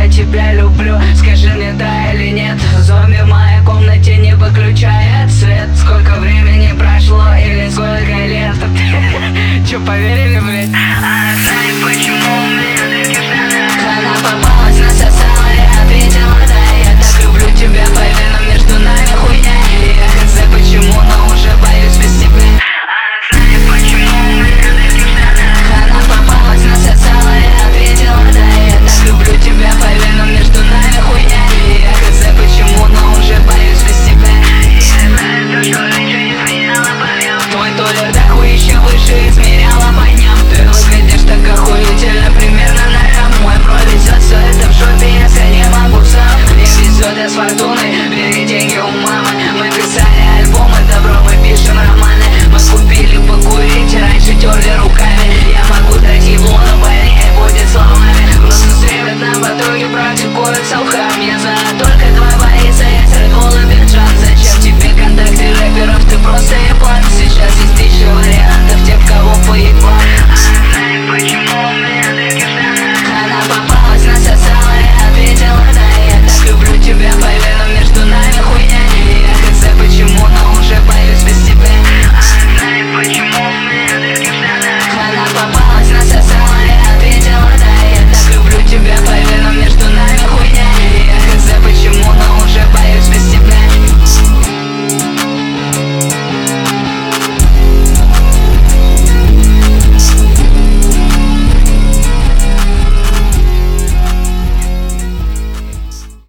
я тебя люблю. Скажи мне, да или нет. Зомби в моей комнате не выключает свет. Сколько времени прошло или сколько лет? Чё, поверили, блядь? Она знает, почему у меня такие штаны. Она попалась, насосала и ответила: да, я так люблю тебя, поверь, но между нами хуйня. И я хз почему, но уже боюсь без тебя. Она знает, почему у меня такие штаны. Она попалась, насосала и ответила: да, я так люблю тебя, поверь, но между нами хуйня. И я хз почему, но уже боюсь без тебя. Я знаю то, что ничего не сменяла, понял. Твой туалет дохуище выше измеряла по дням. Ты выглядишь так охуительно, примерно на рам. Мой бро везет, все это в жопе, если не могу сам. Мне везет, я с фортуной, бери деньги у мамы. Мы писали альбомы, добро, мы пишем романы. Мы купили покурить, раньше терли руками. Я могу дать ебло, но больнее будет словами. Просто стремят на потоке, практикуют self-help.